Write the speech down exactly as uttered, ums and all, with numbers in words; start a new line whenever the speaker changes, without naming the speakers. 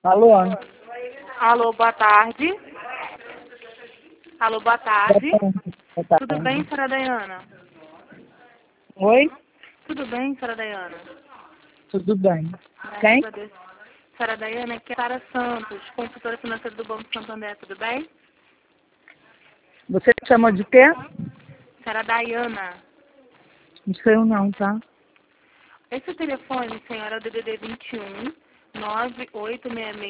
Alô?
Alô, boa tarde. Alô, boa tarde.
Boa tarde.
Tudo bem, senhora Dayana?
Oi?
Tudo bem, senhora Dayana?
Tudo bem.
Graças
Quem?
a Deus. Senhora Dayana, aqui é Sara Santos, consultora financeira do Banco Santander, tudo bem?
Você chamou de quê?
Senhora Dayana,
Não sei eu não, tá?
esse telefone, senhora, é o D D D vinte e um, nove oito seis seis